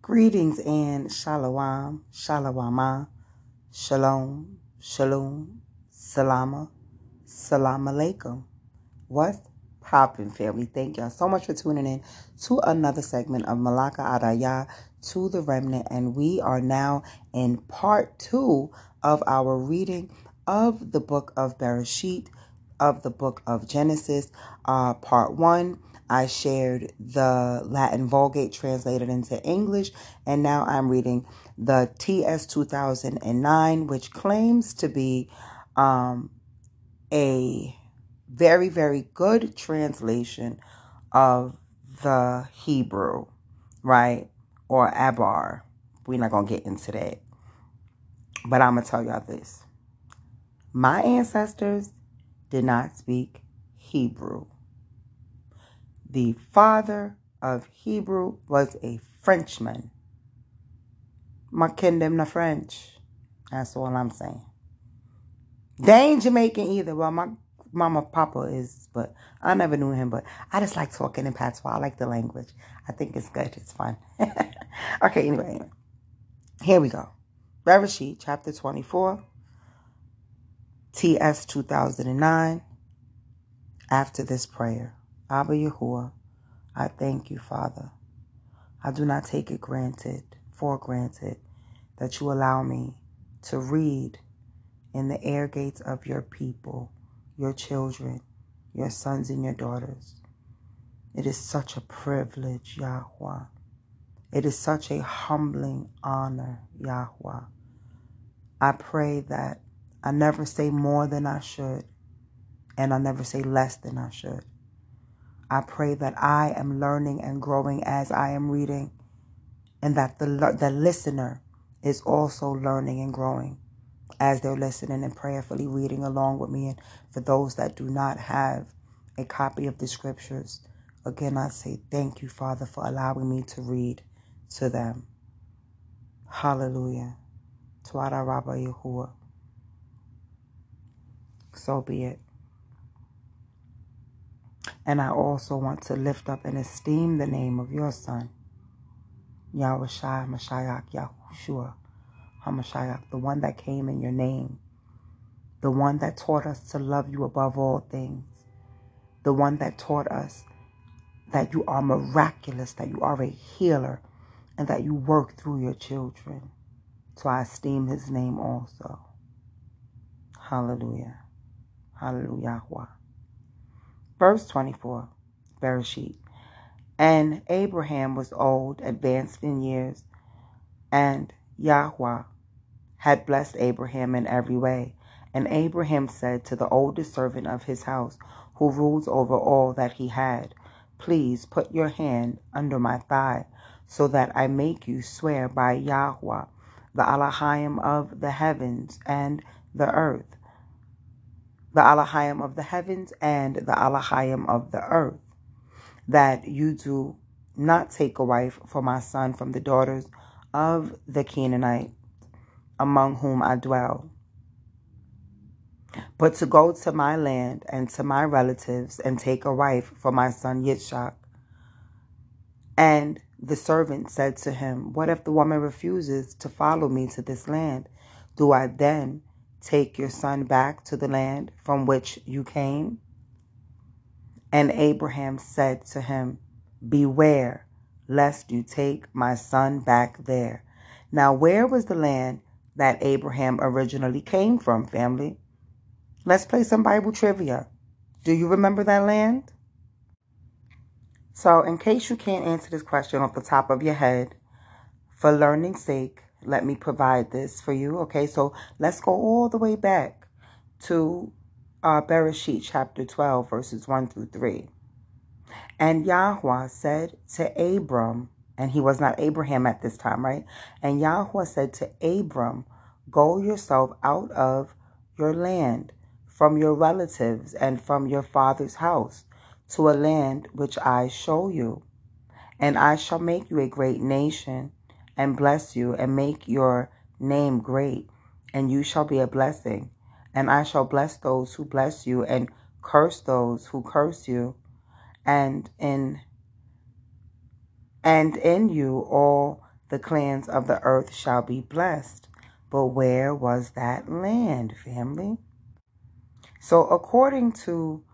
Greetings and shalom, shalawama, shalom, shalom, salama, salam alaikum. What's poppin', family? Thank y'all so much for tuning in to another segment of Malaka Adaya to the Remnant. And we are now in part 2 of our reading of the book of Bereshit, of the book of Genesis. Part 1, I shared the Latin Vulgate translated into English, and now I'm reading the TS 2009, which claims to be a very, very good translation of the Hebrew, right? Or Abar. We're not going to get into that. But I'm going to tell y'all this. My ancestors did not speak Hebrew. The father of Hebrew was a Frenchman. My kingdom the French. That's all I'm saying. They ain't Jamaican either. Well, my mama, papa is, but I never knew him. But I just like talking in patois. I like the language. I think it's good. It's fun. Okay, anyway. Here we go. Bereshit, chapter 24. TS 2009. After this prayer. Abba Yahuwah, I thank you, Father. I do not take it for granted, that you allow me to read in the air gates of your people, your children, your sons and your daughters. It is such a privilege, Yahweh. It is such a humbling honor, Yahweh. I pray that I never say more than I should, and I never say less than I should. I pray that I am learning and growing as I am reading, and that the listener is also learning and growing as they're listening and prayerfully reading along with me. And for those that do not have a copy of the scriptures, again, I say thank you, Father, for allowing me to read to them. Hallelujah. Tuada Rabba Yahuwah. So be it. And I also want to lift up and esteem the name of your Son, Yahushua Mashiach Yahushua HaMashiach, the one that came in your name, the one that taught us to love you above all things, the one that taught us that you are miraculous, that you are a healer, and that you work through your children. So I esteem his name also. Hallelujah. Hallelujah. Verse 24, Bereshit. And Abraham was old, advanced in years, and Yahweh had blessed Abraham in every way. And Abraham said to the oldest servant of his house, who rules over all that he had, please put your hand under my thigh, so that I make you swear by Yahweh, the Elohim of the heavens and the earth, the Elohim of the heavens and the Elohim of the earth, that you do not take a wife for my son from the daughters of the Canaanite, among whom I dwell, but to go to my land and to my relatives and take a wife for my son Yitzchak. And the servant said to him, what if the woman refuses to follow me to this land? Do I then take your son back to the land from which you came? And Abraham said to him, beware, lest you take my son back there. Now, where was the land that Abraham originally came from, family? Let's play some Bible trivia. Do you remember that land? So, in case you can't answer this question off the top of your head, for learning's sake, let me provide this for you. Okay, so let's go all the way back to Bereshit chapter 12, verses 1 through 3. And Yahweh said to Abram, and he was not Abraham at this time, right? And Yahweh said to Abram, go yourself out of your land, from your relatives and from your father's house, to a land which I show you. And I shall make you a great nation, and bless you, and make your name great, and you shall be a blessing. And I shall bless those who bless you, and curse those who curse you. And in you all the clans of the earth shall be blessed. But where was that land, family? So according to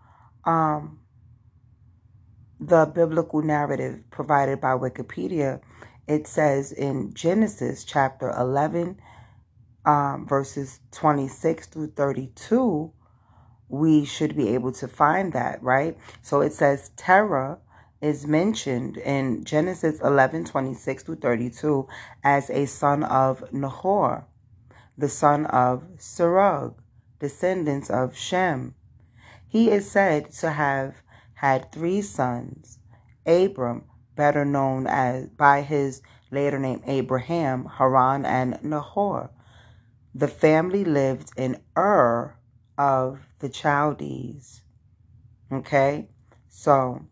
the biblical narrative provided by Wikipedia, it says in Genesis chapter 11, verses 26 through 32, we should be able to find that, right? So it says Terah is mentioned in Genesis 11, 26 through 32 as a son of Nahor, the son of Serug, descendants of Shem. He is said to have had 3 sons: Abram, better known as by his later name Abraham, Haran, and Nahor. The family lived in Ur of the Chaldees. Okay? So,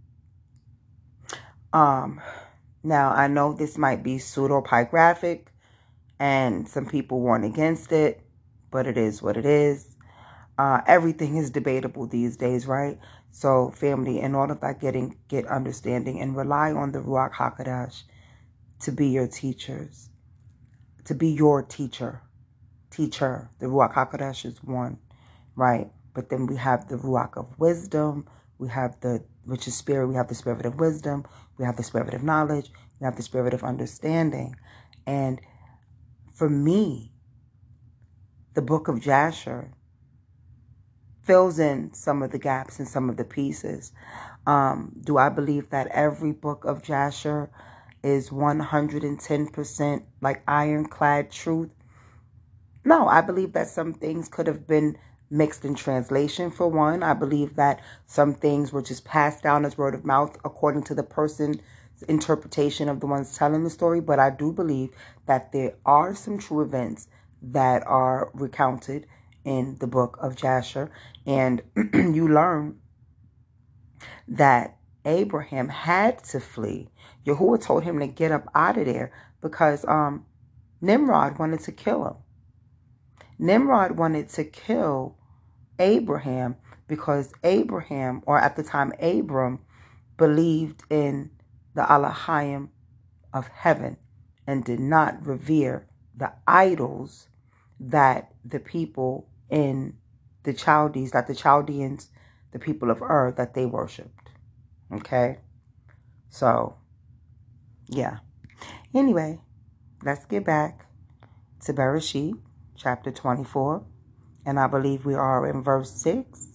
now I know this might be pseudepigraphic and some people warn against it, but it is what it is. Everything is debatable these days, right? So, family, in order to get understanding and rely on the Ruach HaKodesh to be your teachers, to be your teacher. The Ruach HaKodesh is one, right? But then we have the Ruach of wisdom. We have which is spirit. We have the spirit of wisdom. We have the spirit of knowledge. We have the spirit of understanding. And for me, the book of Jasher fills in some of the gaps and some of the pieces. Do I believe that every book of Jasher is 110% like ironclad truth? No, I believe that some things could have been mixed in translation, for one. I believe that some things were just passed down as word of mouth according to the person's interpretation of the ones telling the story. But I do believe that there are some true events that are recounted in the book of Jasher. And you learn that Abraham had to flee. Yahuwah told him to get up out of there because Nimrod wanted to kill him. Nimrod wanted to kill Abraham because Abraham, or at the time Abram, believed in the Elohim of heaven and did not revere the idols that the people in the Chaldees, that the Chaldeans, the people of Ur, that they worshipped. Okay? So, yeah. Anyway, let's get back to Bereshit, chapter 24. And I believe we are in verse 6.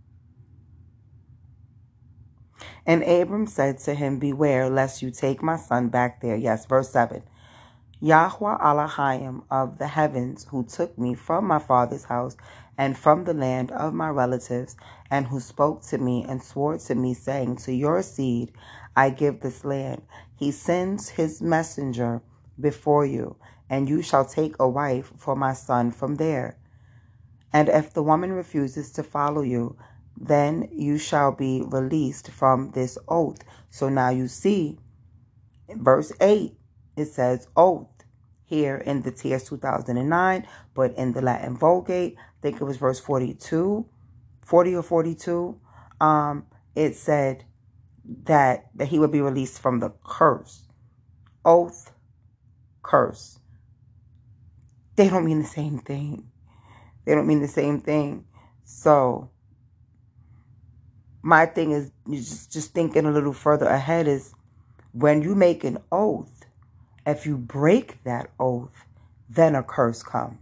And Abram said to him, beware, lest you take my son back there. Yes, verse 7. Yahweh Elohim of the heavens, who took me from my father's house and from the land of my relatives, and who spoke to me and swore to me, saying, to your seed I give this land. He sends his messenger before you, and you shall take a wife for my son from there. And if the woman refuses to follow you, then you shall be released from this oath. So now you see, in verse 8, it says oath here in the TS 2009, but in the Latin Vulgate, I think it was verse 40 or 42, it said that he would be released from the curse. Oath, curse. They don't mean the same thing. They don't mean the same thing. So my thing is just thinking a little further ahead is when you make an oath, if you break that oath, then a curse comes.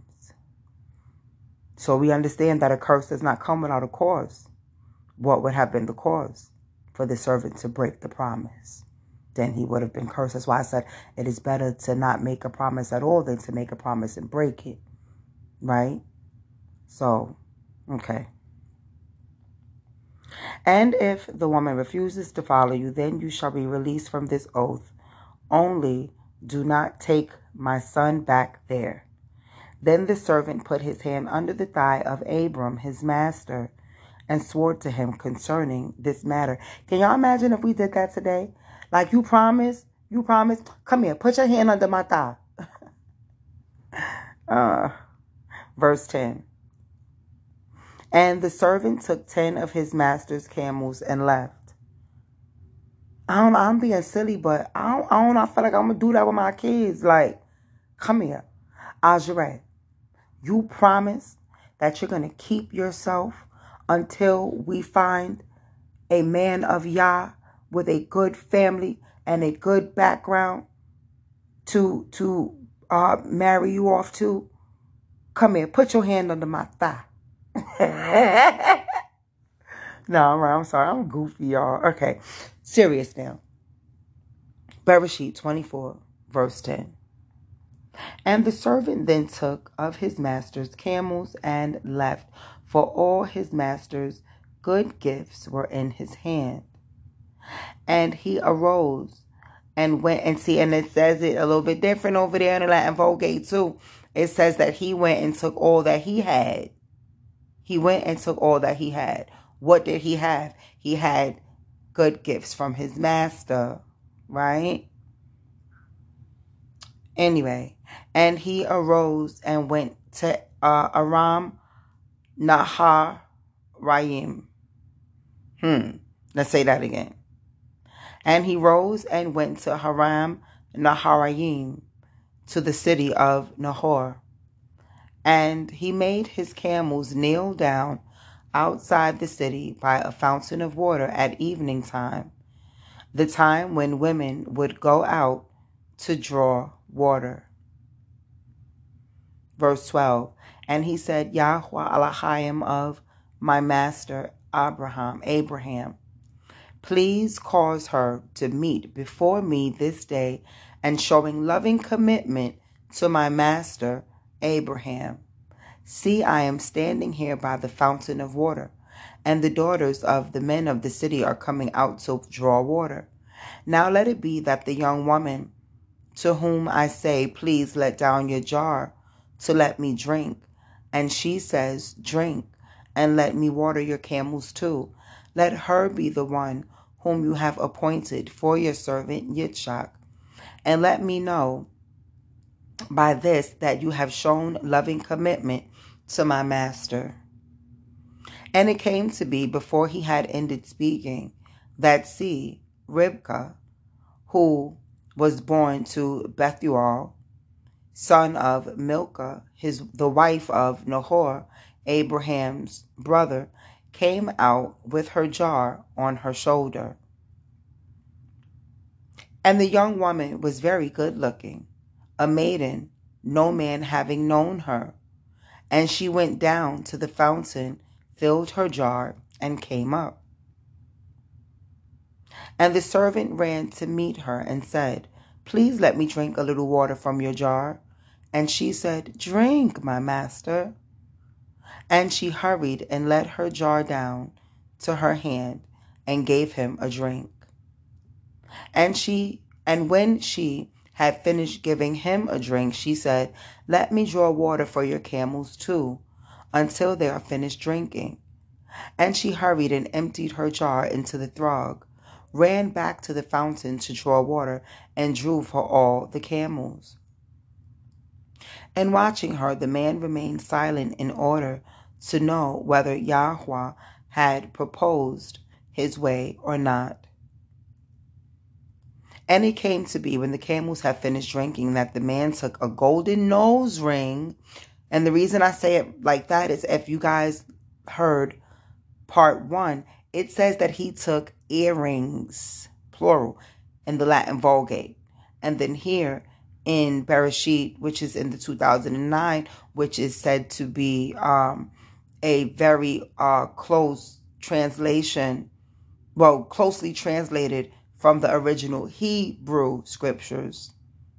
So we understand that a curse does not come without a cause. What would have been the cause for the servant to break the promise? Then he would have been cursed. That's why I said it is better to not make a promise at all than to make a promise and break it. Right? So, okay. And if the woman refuses to follow you, then you shall be released from this oath. Only do not take my son back there. Then the servant put his hand under the thigh of Abram, his master, and swore to him concerning this matter. Can y'all imagine if we did that today? Like, you promise, come here, put your hand under my thigh. Verse 10. And the servant took 10 of his master's camels and left. I'm being silly, but I don't know. I feel like I'm going to do that with my kids. Like, come here. Ajere, you promise that you're going to keep yourself until we find a man of Yah with a good family and a good background to marry you off to. Come here, put your hand under my thigh. No, I'm sorry. I'm goofy, y'all. Okay, serious now. Bereshit 24, verse 10. And the servant then took of his master's camels and left, for all his master's good gifts were in his hand. And he arose and went and see, and it says it a little bit different over there in the Latin Vulgate too. It says that he went and took all that he had. He went and took all that he had. What did he have? He had good gifts from his master, right? Anyway, and he arose and went to Aram Naharaim. Let's say that again. And he rose and went to Haram Naharaim, to the city of Nahor. And he made his camels kneel down outside the city by a fountain of water at evening time, the time when women would go out to draw water. Verse 12. And he said, Yahweh Elohim of my master Abraham, please cause her to meet before me this day, and showing loving commitment to my master Abraham. See, I am standing here by the fountain of water, and the daughters of the men of the city are coming out to draw water. Now let it be that the young woman to whom I say, please let down your jar to let me drink, and she says, drink, and let me water your camels too. Let her be the one whom you have appointed for your servant Yitzchak, and let me know by this that you have shown loving commitment to my master. And it came to be, before he had ended speaking, that see, Ribkah, who was born to Bethuel, son of Milcah, the wife of Nahor, Abraham's brother, came out with her jar on her shoulder. And the young woman was very good looking, a maiden, no man having known her. And she went down to the fountain, filled her jar, and came up. And the servant ran to meet her and said, please let me drink a little water from your jar. And she said, drink, my master. And she hurried and let her jar down to her hand and gave him a drink. And when she had finished giving him a drink, she said, let me draw water for your camels too, until they are finished drinking. And she hurried and emptied her jar into the throg, ran back to the fountain to draw water, and drew for all the camels. And watching her, the man remained silent in order to know whether Yahweh had proposed his way or not. And it came to be, when the camels had finished drinking, that the man took a golden nose ring. And the reason I say it like that is, if you guys heard part 1, it says that he took earrings, plural, in the Latin Vulgate. And then here in Bereshit, which is in the 2009, which is said to be a very close translation, well, closely translated from the original Hebrew scriptures.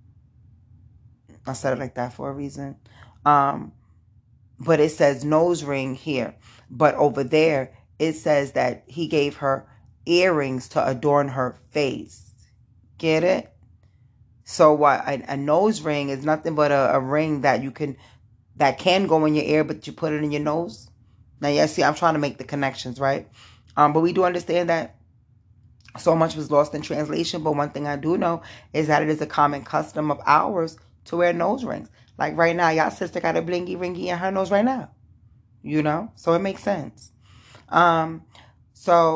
I said it like that for a reason. But it says nose ring here. But over there, it says that he gave her earrings to adorn her face. Get it? So what? A nose ring is nothing but a ring that can go in your ear, but you put it in your nose. Now, yes, see, I'm trying to make the connections, right? But we do understand that so much was lost in translation. But one thing I do know is that it is a common custom of ours to wear nose rings. Like right now, y'all sister got a blingy ringy in her nose right now. You know? So it makes sense. So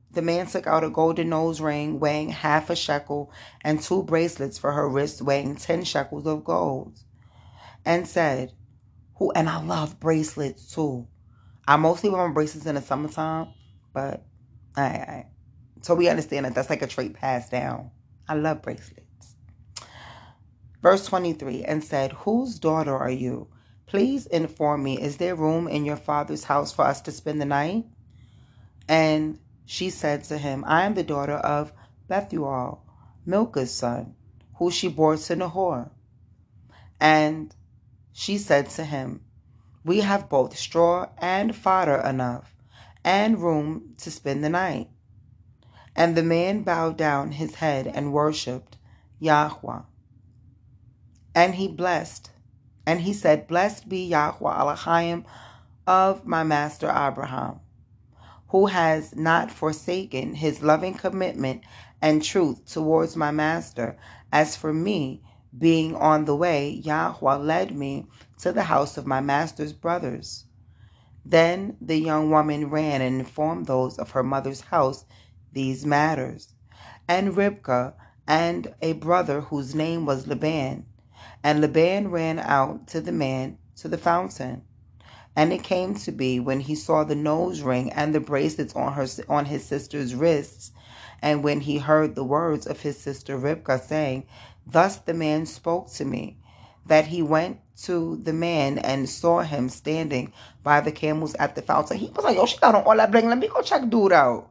the man took out a golden nose ring weighing half a shekel and 2 bracelets for her wrists weighing 10 shekels of gold, and said, "Who?" And I love bracelets too. I mostly wear my bracelets in the summertime, but all right. So we understand that that's like a trait passed down. I love bracelets. Verse 23, and said, "Whose daughter are you? Please inform me, is there room in your father's house for us to spend the night?" And she said to him, "I am the daughter of Bethuel, Milcah's son, who she bore to Nahor." And she said to him, "We have both straw and fodder enough, and room to spend the night." And the man bowed down his head and worshipped Yahweh. And he said, "Blessed be Yahweh Elohim of my master Abraham, who has not forsaken his loving commitment and truth towards my master. As for me, being on the way, Yahweh led me to the house of my master's brothers." Then the young woman ran and informed those of her mother's house these matters, and Ribkah and a brother whose name was Laban. And Laban ran out to the man to the fountain. And it came to be, when he saw the nose ring and the bracelets on his sister's wrists, and when he heard the words of his sister Ribkah, saying, "Thus the man spoke to me," that he went to the man and saw him standing by the camels at the fountain. He was like, "Yo, she got on all that bling. Let me go check dude out."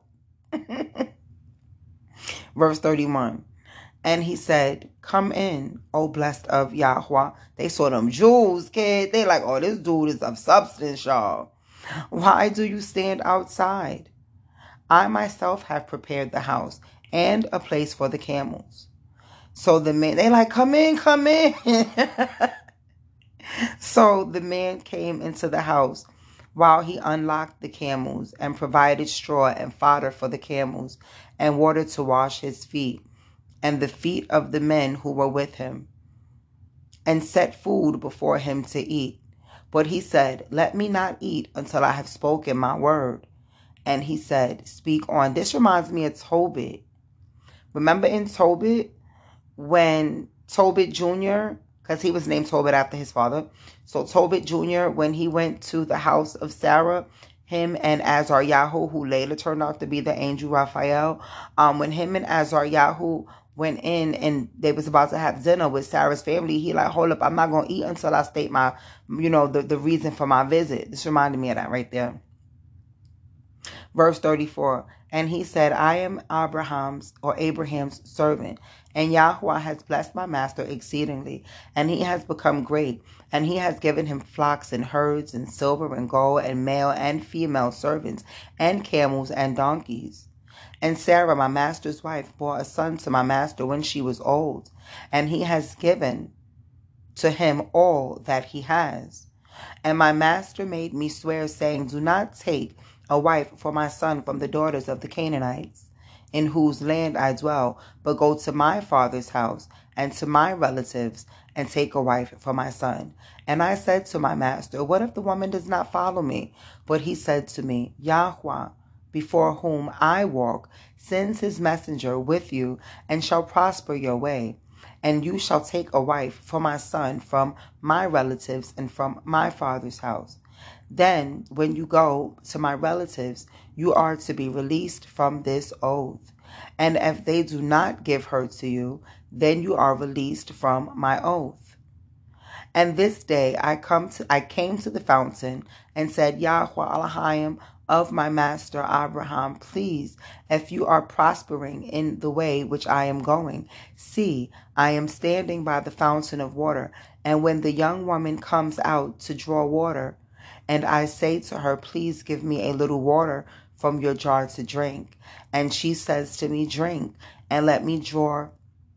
Verse 31. And he said, "Come in, O blessed of Yahweh." They saw them Jews, kid. They like, "Oh, this dude is of substance, y'all. Why do you stand outside? I myself have prepared the house and a place for the camels." So the man, they like, "Come in, come in." So the man came into the house while he unlocked the camels and provided straw and fodder for the camels and water to wash his feet and the feet of the men who were with him, and set food before him to eat. But he said, "Let me not eat until I have spoken my word." And he said, "Speak on." This reminds me of Tobit. Remember in Tobit, when Tobit Jr., because he was named Tobit after his father. So Tobit Jr., when he went to the house of Sarah, him and Azaryahu, who later turned out to be the angel Raphael, when him and Azaryahu went in and they was about to have dinner with Sarah's family, he like, "Hold up, I'm not going to eat until I state my, the reason for my visit." This reminded me of that right there. Verse 34, and he said, "I am Abraham's servant, and Yahweh has blessed my master exceedingly, and he has become great, and he has given him flocks and herds and silver and gold and male and female servants and camels and donkeys. And Sarah, my master's wife, bore a son to my master when she was old, and he has given to him all that he has. And my master made me swear, saying, Do not take a wife for my son from the daughters of the Canaanites, in whose land I dwell, but go to my father's house and to my relatives, and take a wife for my son." And I said to my master, "What if the woman does not follow me?" But he said to me, "Yahweh, before whom I walk, sends his messenger with you, and shall prosper your way. And you shall take a wife for my son from my relatives and from my father's house. Then, when you go to my relatives, you are to be released from this oath. And if they do not give her to you, then you are released from my oath." And this day I came to the fountain and said, "Yahweh Elohim of my master Abraham, please, if you are prospering in the way which I am going, see, I am standing by the fountain of water. And when the young woman comes out to draw water, and I say to her, 'Please give me a little water from your jar to drink,' and she says to me, 'Drink, and let me draw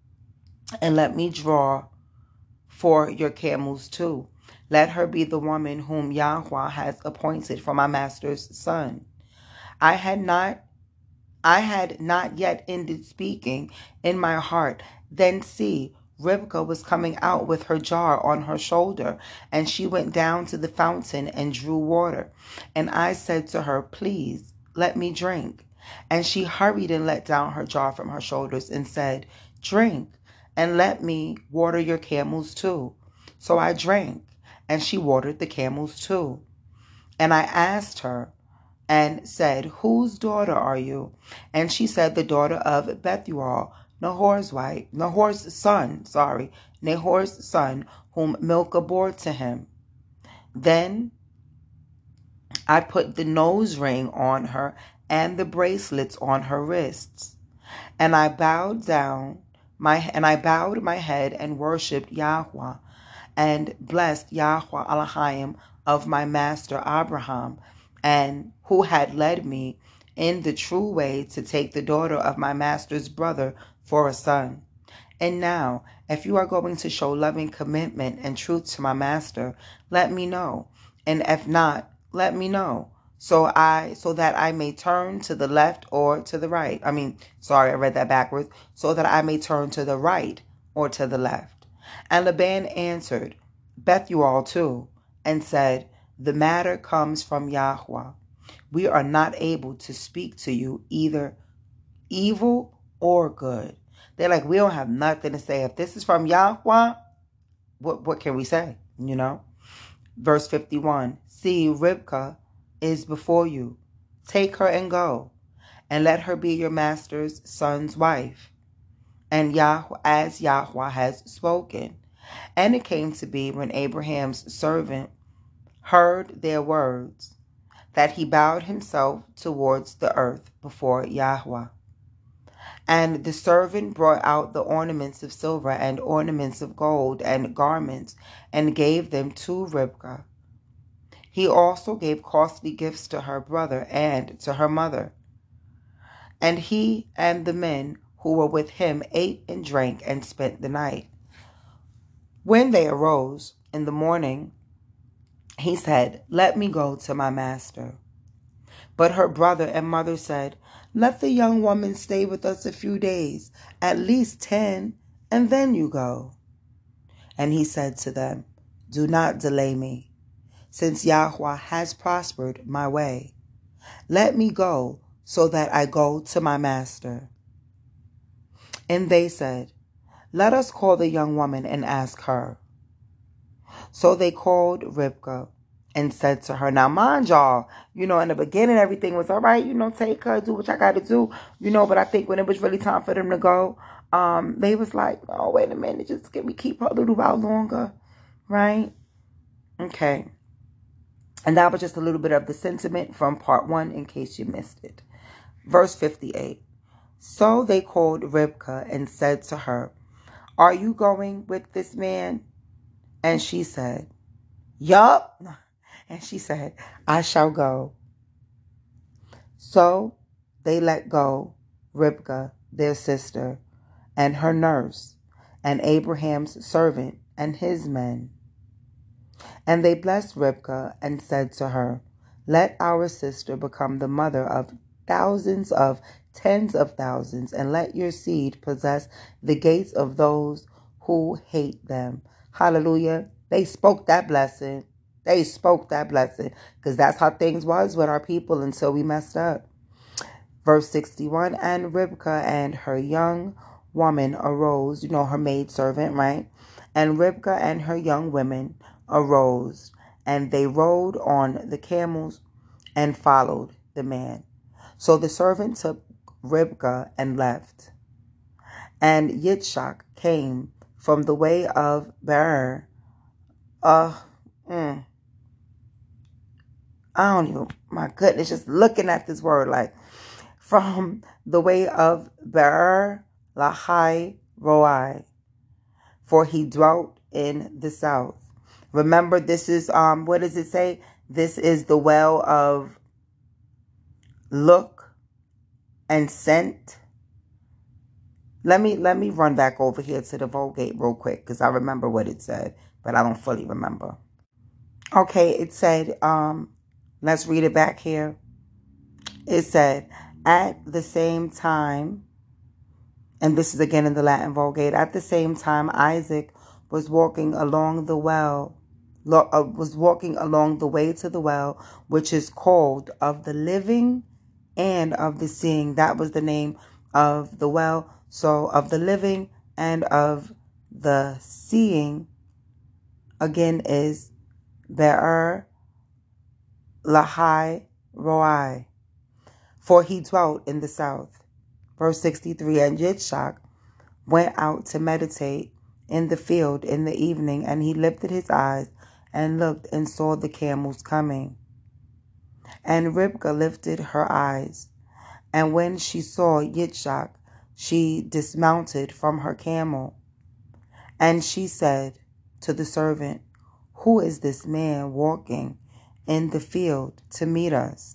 for your camels too. Let her be the woman whom Yahweh has appointed for my master's son.' I had not yet ended speaking in my heart. Then see, Ribkah was coming out with her jar on her shoulder, and she went down to the fountain and drew water. And I said to her, 'Please, let me drink.' And she hurried and let down her jar from her shoulders and said, "Drink, and let me water your camels too." So I drank, and she watered the camels too. And I asked her and said, "Whose daughter are you?" And she said, "The daughter of Bethuel, Nahor's son, whom Milcah bore to him." Then I put the nose ring on her and the bracelets on her wrists. And I bowed my head and worshipped Yahweh and blessed Yahweh Elohim of my master Abraham, and who had led me in the true way to take the daughter of my master's brother for a son. And now, if you are going to show loving commitment and truth to my master, let me know. And if not, let me know, so that I may turn to the left or to the right. I read that backwards. So that I may turn to the right or to the left. And Laban answered Bethuel too, and said, "The matter comes from Yahweh. We are not able to speak to you either evil or good." They're like, we don't have nothing to say. If this is from Yahweh, what can we say? Verse 51, "See, Rivkah is before you. Take her and go, and let her be your master's son's wife, and as Yahweh has spoken." And it came to be, when Abraham's servant heard their words, that he bowed himself towards the earth before Yahweh. And the servant brought out the ornaments of silver and ornaments of gold and garments, and gave them to Rivkah. He also gave costly gifts to her brother and to her mother. And he and the men who were with him ate and drank and spent the night. When they arose in the morning, he said, "Let me go to my master." But her brother and mother said, "Let the young woman stay with us a few days, at least 10, and then you go." And he said to them, "Do not delay me, since Yahweh has prospered my way. Let me go, so that I go to my master." And they said, "Let us call the young woman and ask her." So they called Rivkah and said to her, now mind y'all, in the beginning everything was all right, take her, do what y'all got to do, but I think when it was really time for them to go, they was like, "Oh, wait a minute, just can we keep her a little while longer?" Right? Okay. And that was just a little bit of the sentiment from part 1 in case you missed it. Verse 58. So they called Rivkah and said to her, "Are you going with this man?" And she said, "Yup." And she said, "I shall go." So they let go Rivkah, their sister, and her nurse, and Abraham's servant and his men. And they blessed Rivkah and said to her, "Let our sister become the mother of thousands of tens of thousands, and let your seed possess the gates of those who hate them." Hallelujah. They spoke that blessing. Because that's how things was with our people until we messed up. Verse 61, and Rivkah and her young woman arose, her maidservant, right? And Rivkah and her young women arose, and they rode on the camels and followed the man. So the servant took Rivkah and left. And Yitzchak came from the way of Beer. My goodness, just looking at this word, like, from the way of Beer Lahai Roi, for he dwelt in the south. Remember, this is, what does it say? This is the well of look and scent. Let me run back over here to the Vulgate real quick, because I remember what it said, but I don't fully remember. Okay, it said, let's read it back here. It said, at the same time, and this is again in the Latin Vulgate, at the same time Isaac was walking along the way to the well, which is called of the living and of the seeing. That was the name of the well. So of the living and of the seeing, again, is Be'er Lahai Roi, for he dwelt in the south. Verse 63, and Yitzchak went out to meditate in the field in the evening, and he lifted his eyes and looked and saw the camels coming. And Rivkah lifted her eyes, and when she saw Yitzchak, she dismounted from her camel. And she said to the servant, who is this man walking in the field to meet us?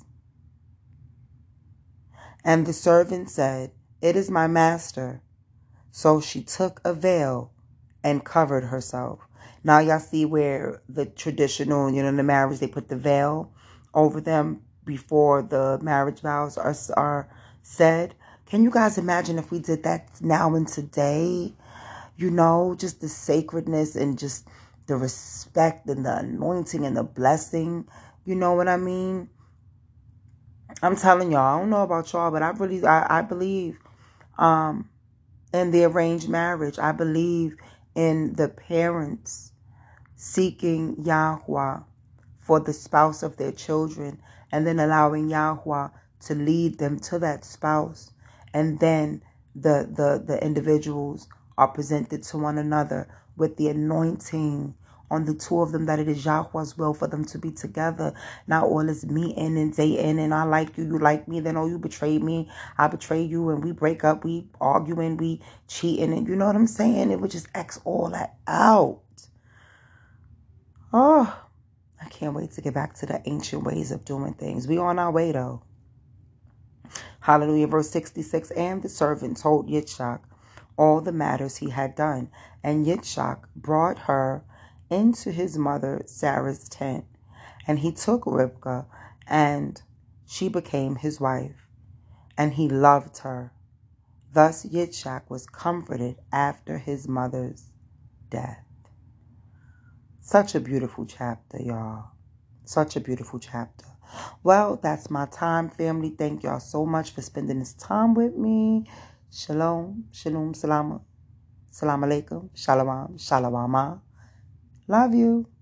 And the servant said, it is my master. So she took a veil and covered herself. Now y'all see where the traditional, in the marriage, they put the veil over them before the marriage vows are said. Can you guys imagine if we did that now and today? Just the sacredness and just the respect and the anointing and the blessing. You know what I mean? I'm telling y'all, I don't know about y'all, but I believe in the arranged marriage. I believe in the parents seeking Yahweh for the spouse of their children and then allowing Yahweh to lead them to that spouse. And then the individuals are presented to one another with the anointing on the two of them, that it is Yahweh's will for them to be together. Not all is me in and day in, and I like you, you like me, then you betrayed me, I betray you, and we break up, we arguing, we cheating, and you know what I'm saying? It would just X all that out. Oh, I can't wait to get back to the ancient ways of doing things. We on our way though. Hallelujah. Verse 66, and the servant told Yitzchak all the matters he had done. And Yitzchak brought her into his mother Sarah's tent. And he took Rivkah, and she became his wife. And he loved her. Thus Yitzchak was comforted after his mother's death. Such a beautiful chapter, y'all. Such a beautiful chapter. Well, that's my time, family. Thank y'all so much for spending this time with me. Shalom, shalom, salama, salam alaikum, shalom, shalawama. Love you.